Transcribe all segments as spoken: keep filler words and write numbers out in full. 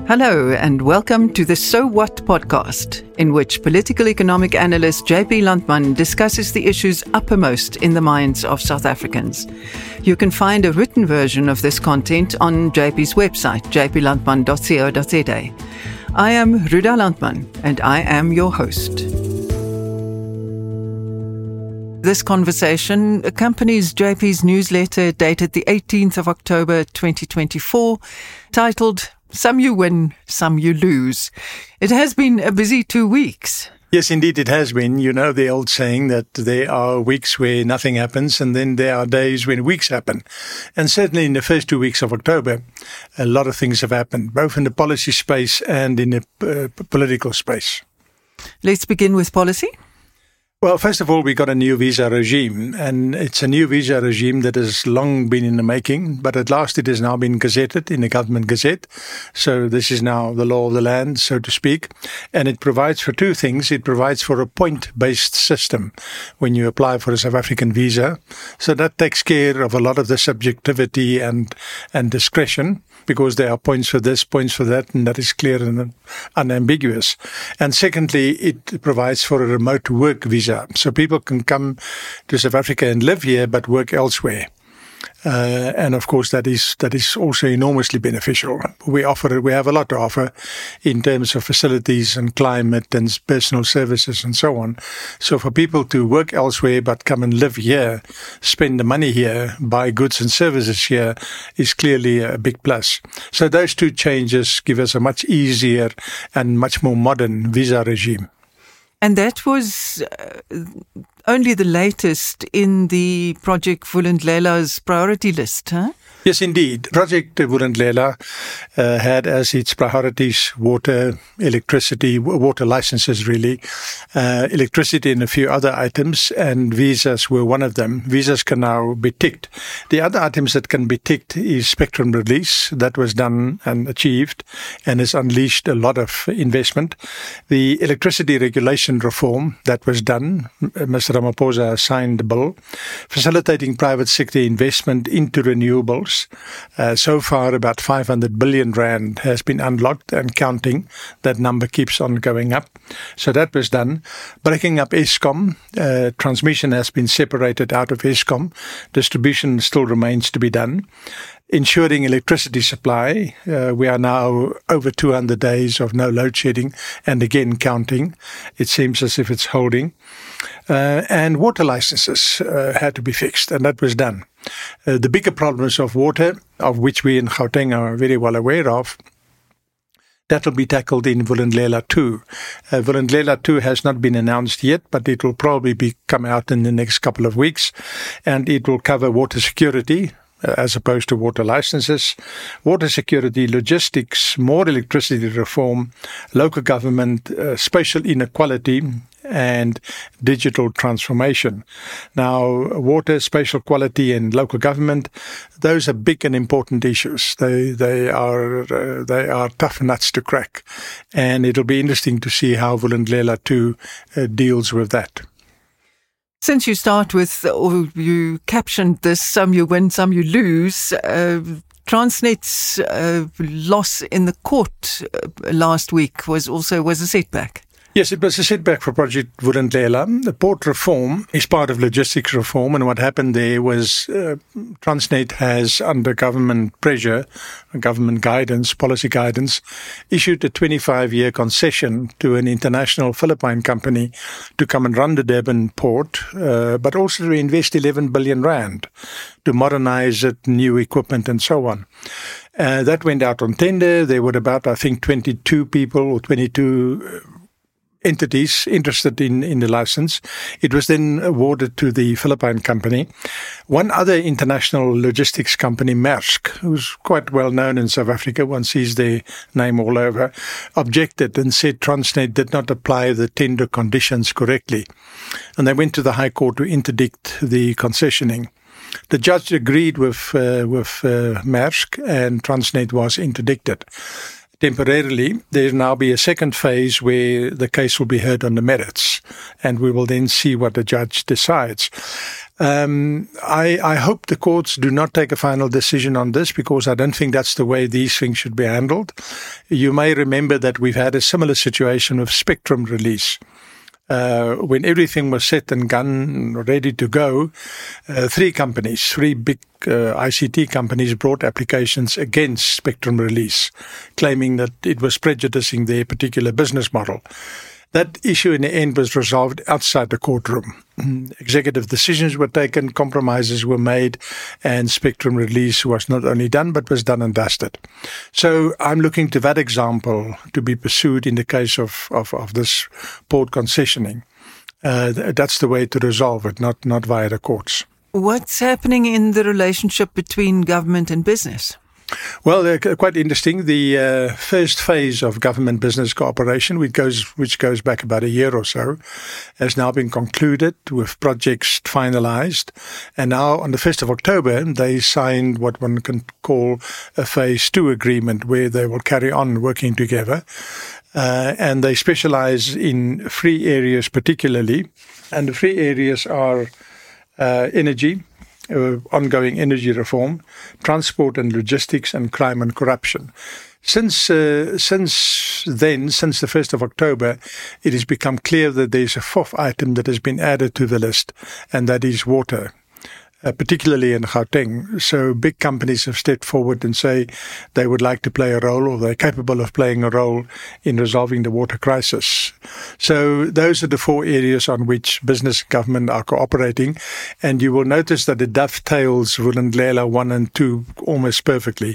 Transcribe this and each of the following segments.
Hello and welcome to the So What podcast, in which political economic analyst J P Landman discusses the issues uppermost in the minds of South Africans. You can find a written version of this content on J P's website, j p landman dot co dot z a. I am Ruda Landman and I am your host. This conversation accompanies J P's newsletter dated the eighteenth of October twenty twenty-four, titled Some You Win, Some You Lose. It has been a busy two weeks. Yes, indeed it has been. You know the old saying that there are weeks where nothing happens and then there are days when weeks happen. And certainly in the first two weeks of October, a lot of things have happened, both in the policy space and in the uh, political space. Let's begin with policy. Well, first of all, we got a new visa regime, and it's a new visa regime that has long been in the making, but at last it has now been gazetted in the government gazette. So this is now the law of the land, so to speak, and it provides for two things. It provides for a point-based system when you apply for a South African visa. So that takes care of a lot of the subjectivity and, and discretion, because there are points for this, points for that, and that is clear and unambiguous. And secondly, it provides for a remote work visa. So people can come to South Africa and live here but work elsewhere. Uh, and of course, that is that is also enormously beneficial. We offer we have a lot to offer in terms of facilities and climate and personal services and so on. So for people to work elsewhere but come and live here, spend the money here, buy goods and services here is clearly a big plus. So those two changes give us a much easier and much more modern visa regime. And that was uh, only the latest in the Project Vulindlela's priority list, huh? Yes, indeed. Project Vulindlela uh, had as its priorities water, electricity, water licenses really, uh, electricity and a few other items, and visas were one of them. Visas can now be ticked. The other items that can be ticked is spectrum release. That was done and achieved and has unleashed a lot of investment. The electricity regulation reform, that was done. Mister Ramaphosa signed the bill, facilitating private sector investment into renewables. Uh, so far, about five hundred billion rand has been unlocked and counting. That number keeps on going up. So that was done. Breaking up Eskom. Uh, transmission has been separated out of Eskom. Distribution still remains to be done. Ensuring electricity supply. Uh, we are now over two hundred days of no load shedding and again counting. It seems as if it's holding. Uh, and water licenses uh, had to be fixed, and that was done. Uh, the bigger problems of water, of which we in Gauteng are very well aware of, that will be tackled in Vulindlela two. Uh, Vulindlela two has not been announced yet, but it will probably be come out in the next couple of weeks, and it will cover water security, as opposed to water licenses, water security, logistics, more electricity reform, local government, uh, spatial inequality, and digital transformation. Now, water, spatial quality, and local government, those are big and important issues. They they are uh, they are tough nuts to crack, and it'll be interesting to see how Vulindlela two uh, deals with that. Since you start with, or you captioned this, some you win, some you lose, uh, Transnet's uh, loss in the court uh, last week was also was a setback. Yes, it was a setback for Project Vulindlela. The port reform is part of logistics reform, and what happened there was uh, Transnet has, under government pressure, government guidance, policy guidance, issued a twenty-five year concession to an international Philippine company to come and run the Durban port, uh, but also to invest eleven billion rand to modernize it, new equipment and so on. Uh, that went out on tender. There were about, I think, twenty-two people or twenty-two uh, entities interested in, in the license. It was then awarded to the Philippine company. One other international logistics company, Maersk, who's quite well known in South Africa, one sees their name all over, objected and said Transnet did not apply the tender conditions correctly. And they went to the High Court to interdict the concessioning. The judge agreed with, uh, with uh, Maersk, and Transnet was interdicted. temporarily. There'll now be a second phase where the case will be heard on the merits, and we will then see what the judge decides. Um, I, I hope the courts do not take a final decision on this, because I don't think that's the way these things should be handled. You may remember that we've had a similar situation with spectrum release. Uh, when everything was set and done, ready to go, uh, three companies, three big uh, I C T companies brought applications against spectrum release, claiming that it was prejudicing their particular business model. That issue in the end was resolved outside the courtroom. Executive decisions were taken, compromises were made, and spectrum release was not only done, but was done and dusted. So I'm looking to that example to be pursued in the case of, of, of this port concessioning. Uh, that's the way to resolve it, not, not via the courts. What's happening in the relationship between government and business? Well, uh, quite interesting. The uh, first phase of government-business cooperation, which goes which goes back about a year or so, has now been concluded with projects finalized. And now, on the first of October, they signed what one can call a phase two agreement, where they will carry on working together. Uh, and they specialize in three areas particularly. And the three areas are uh, energy, Uh, ongoing energy reform, transport and logistics, and crime and corruption. Since uh, since then, since the first of October, it has become clear that there's a fourth item that has been added to the list, and that is water. Uh, particularly in Gauteng. So big companies have stepped forward and say they would like to play a role, or they're capable of playing a role in resolving the water crisis. So those are the four areas on which business and government are cooperating. And you will notice that it dovetails Vulindlela one and two almost perfectly.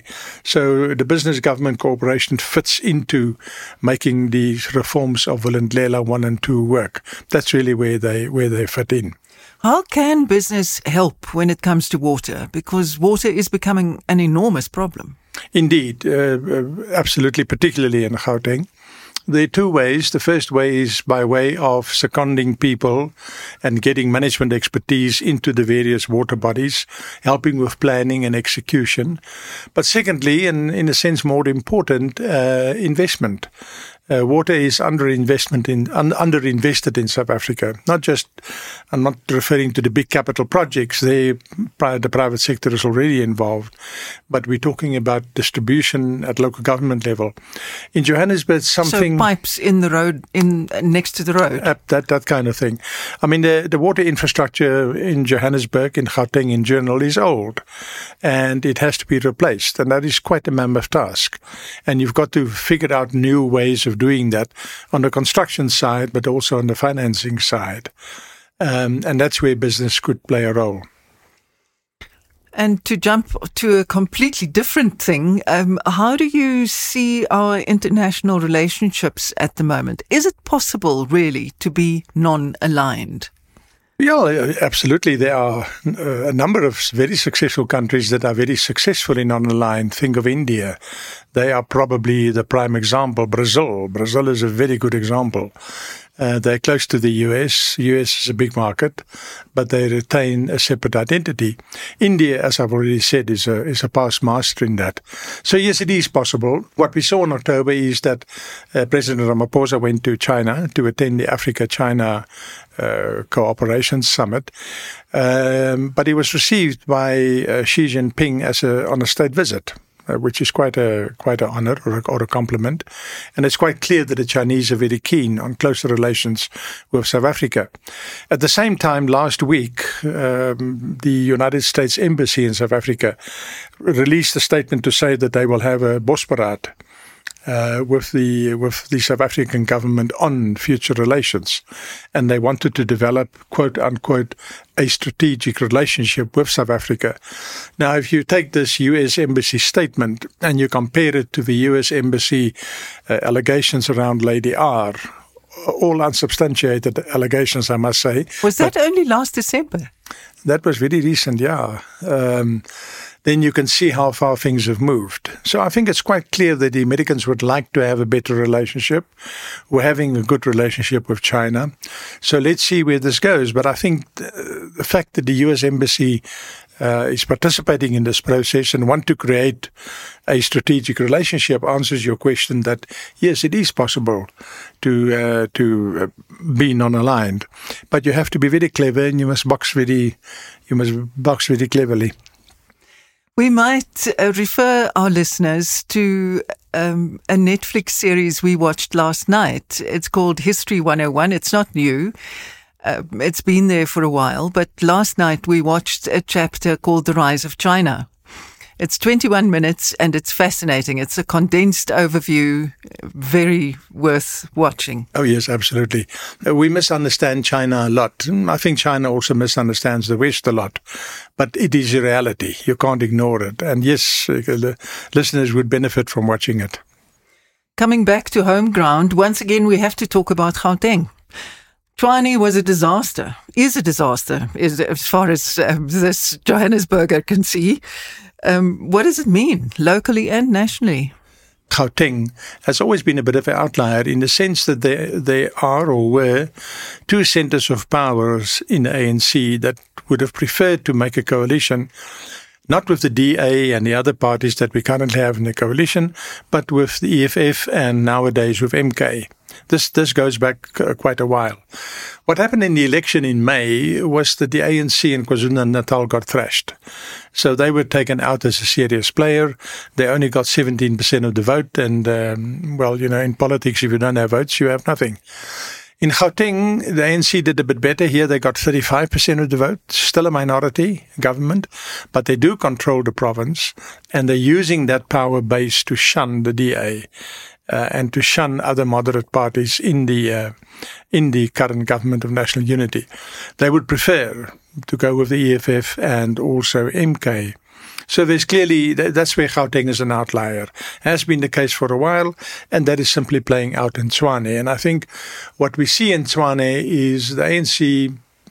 So the business government cooperation fits into making the reforms of Vulindlela one and two work. That's really where they where they fit in. How can business help when it comes to water? Because water is becoming an enormous problem. Indeed, uh, absolutely, particularly in Gauteng. There are two ways. The first way is by way of seconding people and getting management expertise into the various water bodies, helping with planning and execution. But secondly, and in a sense more important, uh, investment. Uh, water is underinvestment in un, underinvested in South Africa. Not just, I'm not referring to the big capital projects. They, the private sector is already involved, but we're talking about distribution at local government level. In Johannesburg, something so pipes in the road, in next to the road, uh, that that kind of thing. I mean, the the water infrastructure in Johannesburg, in Gauteng in general, is old, and it has to be replaced, and that is quite a mammoth task. And you've got to figure out new ways of doing that on the construction side, but also on the financing side. Um, and that's where business could play a role. And to jump to a completely different thing, um, how do you see our international relationships at the moment? Is it possible, really, to be non-aligned? Yeah, absolutely. There are uh, a number of very successful countries that are very successfully non-aligned. Think of India. They are probably the prime example. Brazil. Brazil is a very good example. Uh, they're close to the U S. U S is a big market, but they retain a separate identity. India, as I've already said, is a is a past master in that. So yes, it is possible. What we saw in October is that uh, President Ramaphosa went to China to attend the Africa-China uh, Cooperation Summit, um, but he was received by uh, Xi Jinping as a on a state visit. Uh, which is quite a quite an honor or a, or a compliment. And it's quite clear that the Chinese are very keen on closer relations with South Africa. At the same time, last week, um, the United States Embassy in South Africa released a statement to say that they will have a Bosberaad Uh, with the with the South African government on future relations, and they wanted to develop, quote unquote, a strategic relationship with South Africa. Now, if you take this U S Embassy statement and you compare it to the U S Embassy uh, allegations around Lady R, all unsubstantiated allegations, I must say. Was that only last December? That was very recent, yeah. Um, then you can see how far things have moved. So I think it's quite clear that the Americans would like to have a better relationship. We're having a good relationship with China. So let's see where this goes. But I think the fact that the U S Embassy uh, is participating in this process and want to create a strategic relationship answers your question that, yes, it is possible to uh, to uh, be non-aligned. But you have to be very clever and you must box very, you must box very cleverly. We might uh, refer our listeners to um, a Netflix series we watched last night. It's called History one oh one. It's not new. Uh, it's been there for a while, but last night we watched a chapter called The Rise of China. It's twenty-one minutes and it's fascinating. It's a condensed overview, very worth watching. Oh, yes, absolutely. Uh, we misunderstand China a lot. I think China also misunderstands the West a lot. But it is a reality. You can't ignore it. And yes, uh, the listeners would benefit from watching it. Coming back to home ground, once again we have to talk about Gauteng. Tshwane was a disaster, is a disaster, is, as far as uh, this Johannesburger can see. Um, what does it mean, locally and nationally? Gauteng has always been a bit of an outlier in the sense that there, there are or were two centres of powers in the A N C that would have preferred to make a coalition, not with the D A and the other parties that we currently have in the coalition, but with the E F F and nowadays with M K. This this goes back uh, quite a while. What happened in the election in May was that the A N C in KwaZulu-Natal got thrashed. So they were taken out as a serious player. They only got seventeen percent of the vote. And, um, well, you know, in politics, if you don't have votes, you have nothing. In Gauteng, the A N C did a bit better. Here they got thirty-five percent of the vote, still a minority government, but they do control the province, and they're using that power base to shun the D A. Uh, and to shun other moderate parties in the uh, in the current government of national unity. They would prefer to go with the E F F and also M K. So there's clearly, that's where Gauteng is an outlier. Has been the case for a while, and that is simply playing out in Tshwane. And I think what we see in Tshwane is the A N C,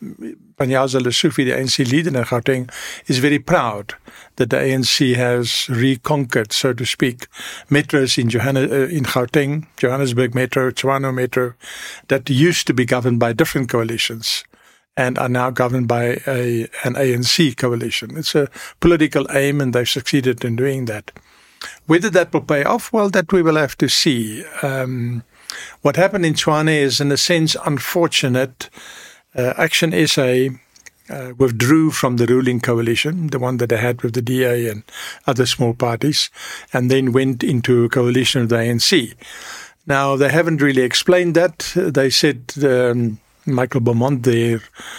Panyaza Lesufi, the A N C leader in Gauteng, is very proud that the A N C has reconquered, so to speak, metros in, Johannes, uh, in Gauteng, Johannesburg Metro, Tshwane Metro, that used to be governed by different coalitions and are now governed by a, an A N C coalition. It's a political aim, and they've succeeded in doing that. Whether that will pay off, well, that we will have to see. Um, what happened in Tshwane is, in a sense, unfortunate. Uh, Action S A uh, withdrew from the ruling coalition, the one that they had with the D A and other small parties, and then went into a coalition with the A N C. Now, they haven't really explained that. They said um, Michael Beaumont, their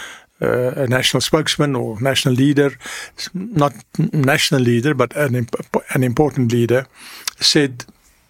uh, a national spokesman or national leader, not national leader, but an, imp- an important leader, said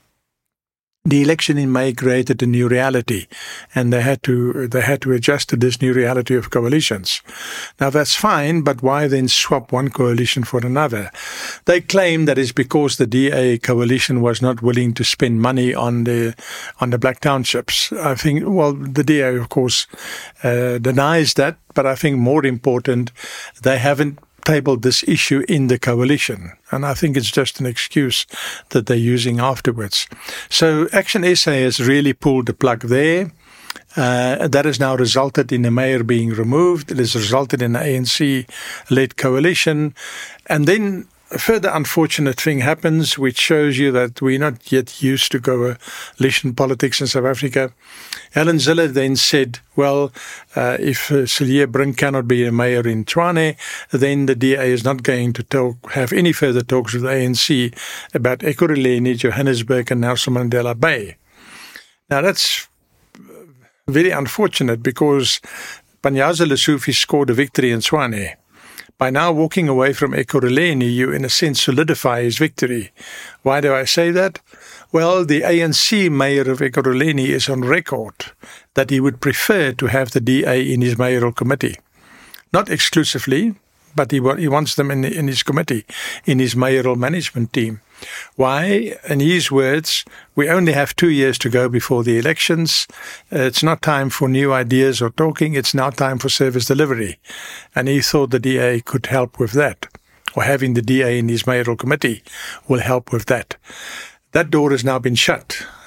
the election in May created a new reality, and they had to they had to adjust to this new reality of coalitions. Now that's fine, but why then swap one coalition for another? They claim that it's because the D A coalition was not willing to spend money on the on the black townships. I think, well, the D A of course uh, denies that, but I think more important, they haven't tabled this issue in the coalition. And I think it's just an excuse that they're using afterwards. So Action S A has really pulled the plug there. Uh, that has now resulted in the mayor being removed. It has resulted in an A N C-led coalition. And then a further unfortunate thing happens, which shows you that we're not yet used to coalition politics in South Africa. Helen Zille then said, well, uh, if uh, Cilliers Brink cannot be a mayor in Tshwane, then the D A is not going to talk, have any further talks with the A N C about Ekurhuleni, Johannesburg and Nelson Mandela Bay. Now, that's very unfortunate because Panyaza Lesufi scored a victory in Tshwane. By now walking away from Ekurhuleni, you in a sense solidify his victory. Why do I say that? Well, the A N C mayor of Ekurhuleni is on record that he would prefer to have the D A in his mayoral committee. Not exclusively, but he, he wants them in, in his committee, in his mayoral management team. Why? In his words, we only have two years to go before the elections. Uh, it's not time for new ideas or talking. It's now time for service delivery. And he thought the D A could help with that, or having the D A in his mayoral committee will help with that. That door has now been shut.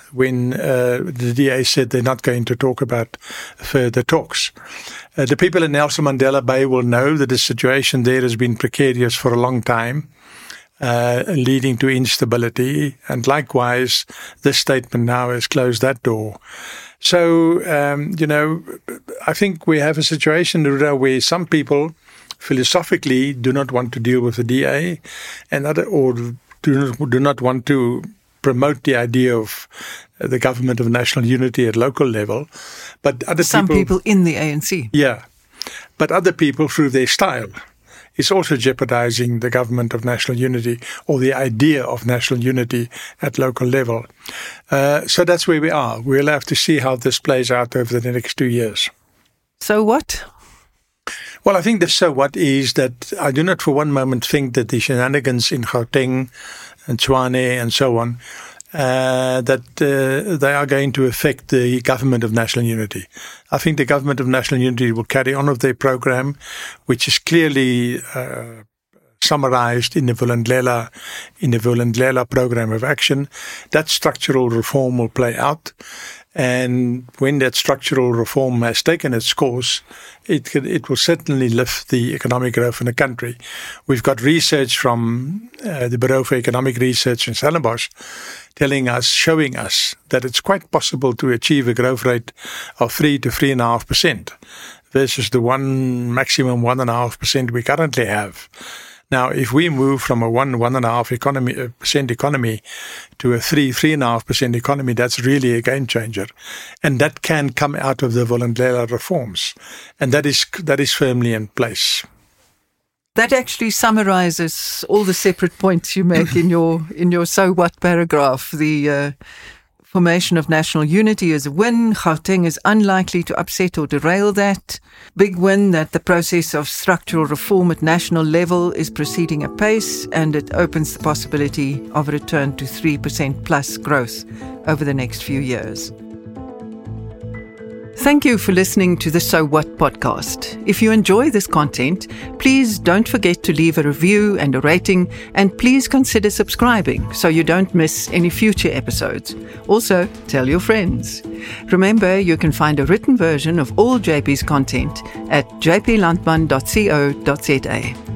when uh, the D A said they're not going to talk about further talks. Uh, the people in Nelson Mandela Bay will know that the situation there has been precarious for a long time, uh, leading to instability. And likewise, this statement now has closed that door. So, um, you know, I think we have a situation, Ruda, where some people philosophically do not want to deal with the D A, and other, or do not, do not want to promote the idea of the government of national unity at local level. But other some people, people in the A N C. Yeah. But other people, through their style, is also jeopardizing the government of national unity or the idea of national unity at local level. Uh, so that's where we are. We'll have to see how this plays out over the next two years. So what? Well, I think the so what is that I do not for one moment think that the shenanigans in Gauteng and Tshwane and so on, uh, that uh, they are going to affect the government of national unity. I think the government of national unity will carry on with their program, which is clearly uh, summarized in the Vulindlela, in the Vulindlela program of action. That structural reform will play out. And when that structural reform has taken its course, it could, it will certainly lift the economic growth in the country. We've got research from uh, the Bureau for Economic Research in Stellenbosch telling us, showing us that it's quite possible to achieve a growth rate of three to three and a half percent versus the one maximum one and a half percent we currently have. Now, if we move from a one, one and a half economy, uh, percent economy to a three, three and a half percent economy, that's really a game changer. And that can come out of the Vulindlela reforms. And that is, that is firmly in place. That actually summarizes all the separate points you make in your, in your so what paragraph. The, uh, formation of national unity is a win. Gauteng is unlikely to upset or derail that. Big win that the process of structural reform at national level is proceeding apace, and it opens the possibility of a return to three percent plus growth over the next few years. Thank you for listening to the So What podcast. If you enjoy this content, please don't forget to leave a review and a rating, and please consider subscribing so you don't miss any future episodes. Also, tell your friends. Remember, you can find a written version of all J P's content at j p landman dot co dot za.